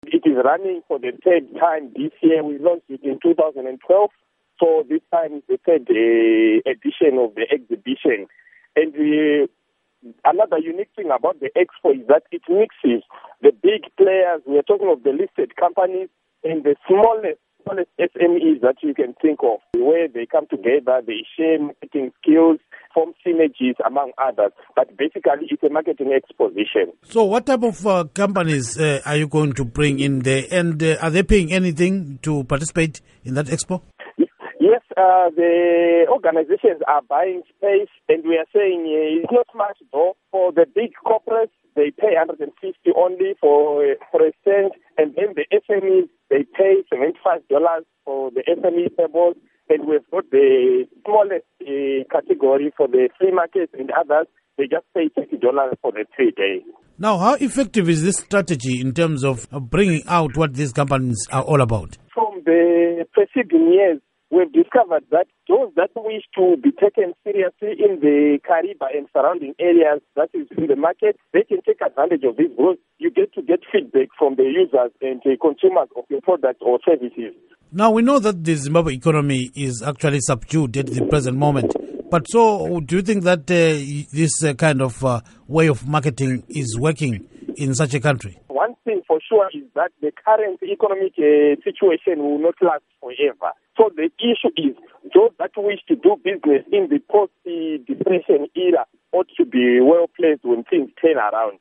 It is running for the third time this year. We launched it in 2012. So this time is the third edition of the exhibition. And another unique thing about the expo is that it mixes the big players. We are talking of the listed companies and the smallest SMEs that you can think of, where they come together, they share marketing skills, form synergies, among others. But basically, it's a marketing exposition. So what type of companies are you going to bring in there? And are they paying anything to participate in that expo? Yes, the organizations are buying space, and we are saying it's not much though. For the big corporates, they pay 150 only for a stand, and then the SMEs, they pay $75 for the SME tables, and we've got the smallest category for the free markets and others. They just pay $30 for the 3 days. Now, how effective is this strategy in terms of bringing out what these companies are all about? From the preceding years, we've discovered that those that wish to be taken seriously in the Kariba and surrounding areas, that is in the market, they can take advantage of this growth. You get to get feedback from the users and the consumers of your products or services. Now, we know that the Zimbabwe economy is actually subdued at the present moment. But so, do you think that this kind of way of marketing is working in such a country? One thing for sure is that the current economic situation will not last forever. So the issue is those that wish to do business in the post-depression era ought to be well placed when things turn around.